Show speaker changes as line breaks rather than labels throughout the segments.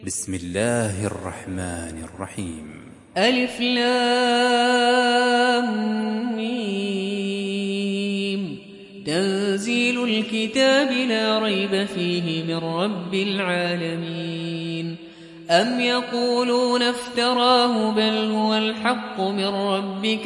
بسم الله الرحمن الرحيم.
ألف لام ميم. تنزيل الكتاب لا ريب فيه من رب العالمين. أم يقولون افتراه بل هو الحق من ربك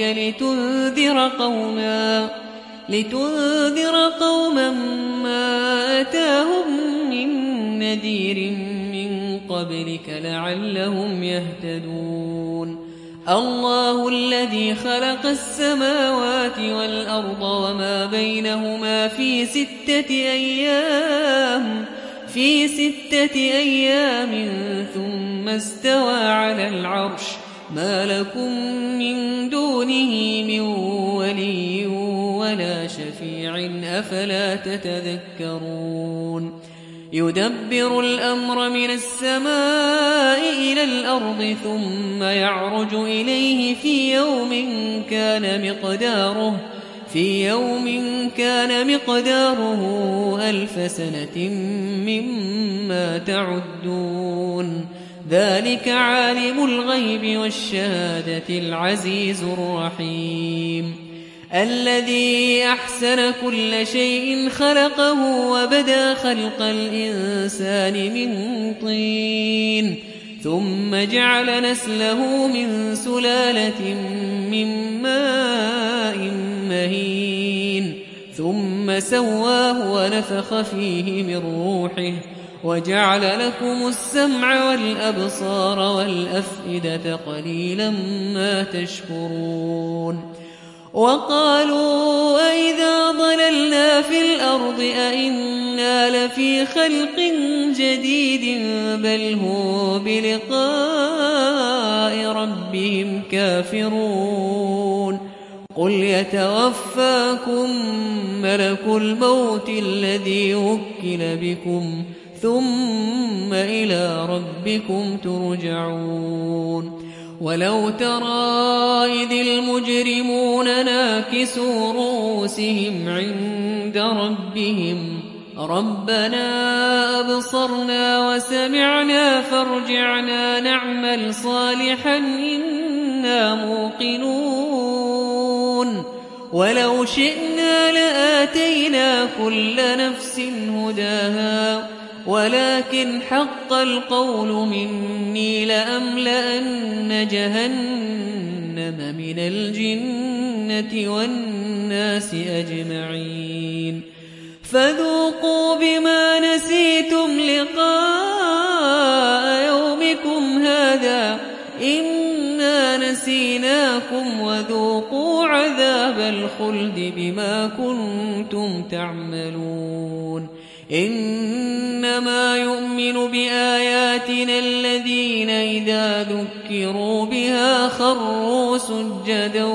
لتنذر قوما ما آتاهم من نذير من قبلك لعلهم يهتدون. الله الذي خلق السماوات والأرض وما بينهما في ستة أيام ثم استوى على العرش. ما لكم من دونه من ولي ولا شفيع أفلا تتذكرون. يدبر الأمر من السماء إلى الأرض ثم يعرج إليه في يوم كان مقداره 1000 سنة مما تعدون. ذلك عالم الغيب والشهادة العزيز الرحيم. الذي أحسن كل شيء خلقه وبدأ خلق الإنسان من طين ثم جعل نسله من سلالة من ماء مهين ثم سواه ونفخ فيه من روحه وجعل لكم السمع والأبصار والأفئدة قليلا ما تشكرون. وقالوا أئذا ضللنا في الأرض أئنا لفي خلق جديد بل هم بلقاء ربهم كافرون. قل يتوفاكم ملك الموت الذي وكل بكم ثم إلى ربكم ترجعون. ولو ترى إذ المجرمون ناكسوا رؤوسهم عند ربهم ربنا أبصرنا وسمعنا فارجعنا نعمل صالحا إنا موقنون. ولو شئنا لآتينا كل نفس هداها ولكن حق القول مني لأملأن جهنم من الجنة والناس أجمعين. فذوقوا بما نسيتم لقاء يومكم هذا إنا نسيناكم وذوقوا عذاب الخلد بما كنتم تعملون. إنما يؤمن بآياتنا الذين إذا ذكروا بها خروا سجدا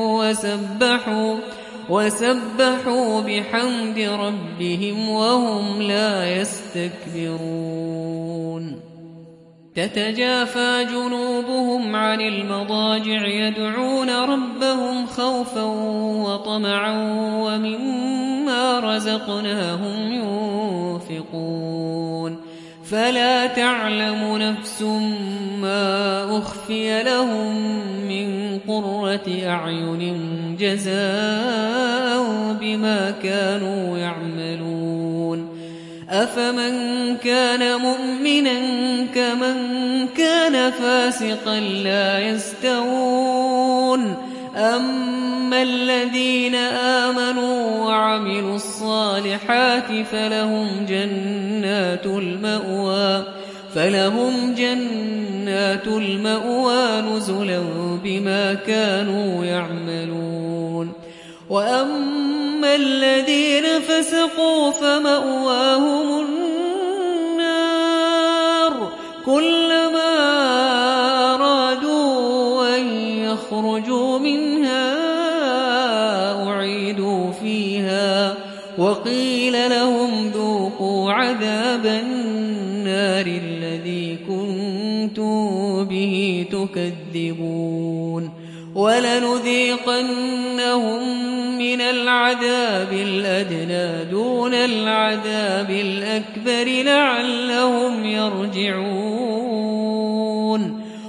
وسبحوا بحمد ربهم وهم لا يستكبرون. تتجافى جنوبهم عن المضاجع يدعون ربهم خوفا وطمعا ومما رزقناهم ينفقون. فلا تعلم نفس ما أخفي لهم من قرة أعين جزاء بما كانوا يعملون. أفمن كان مؤمنا كمن كان فاسقا لا يستوون. أما الذين آمنوا وعملوا الصالحات فلهم جنات المأوى نزلا بما كانوا يعملون. وأما الذين فسقوا فمأواهم النار كلما أرادوا أن يخرجوا منها أعيدوا فيها وقيل لهم ذوقوا عذاب النار الذي كنتم به تكذبون. ولنذيقنهم من العذاب الأدنى دون العذاب الأكبر لعلهم يرجعون.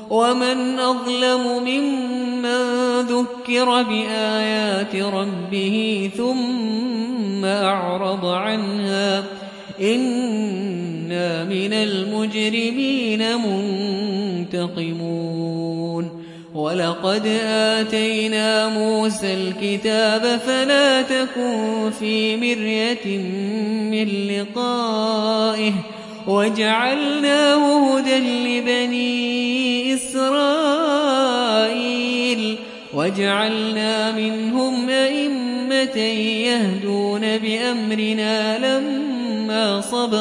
ومن أظلم ممن ذكر بآيات ربه ثم أعرض عنها إنا من المجرمين منتقمون ولقد آتينا موسى الكتاب فلا تكن في مرية من لقائه وجعلناه هدى لبني إسرائيل وجعلنا منهم أئمة يهدون بأمرنا لما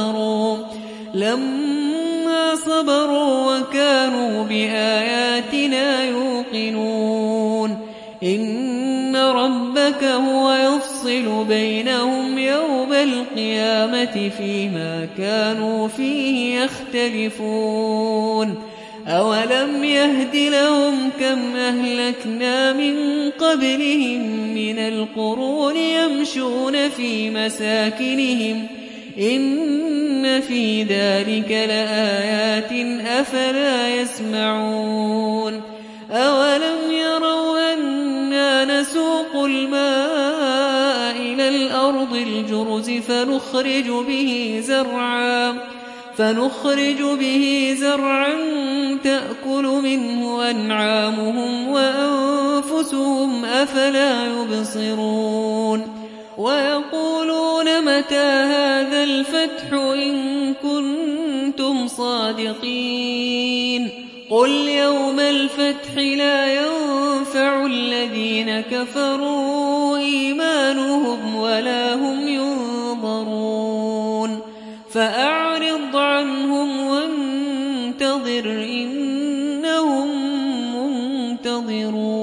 صبروا وكانوا بآياتنا يوقنون إن ربك هو يفصل بينهم يوم القيامة فيما كانوا فيه يختلفون أولم يهد لهم كم أهلكنا من قبلهم من القرون يمشون في مساكنهم إن في ذلك لآيات أفلا يسمعون أولم يروا أنا نسوق الماء إلى الأرض الجرز فنخرج به زرعا تأكل منه أنعامهم وأنفسهم أفلا يبصرون ويقولون متى هذا الفتح إن كنتم صادقين قل يوم الفتح لا ينفع الذين كفروا إيمانهم ولا هم ينظرون فأعرض عنهم وانتظر إنهم منتظرون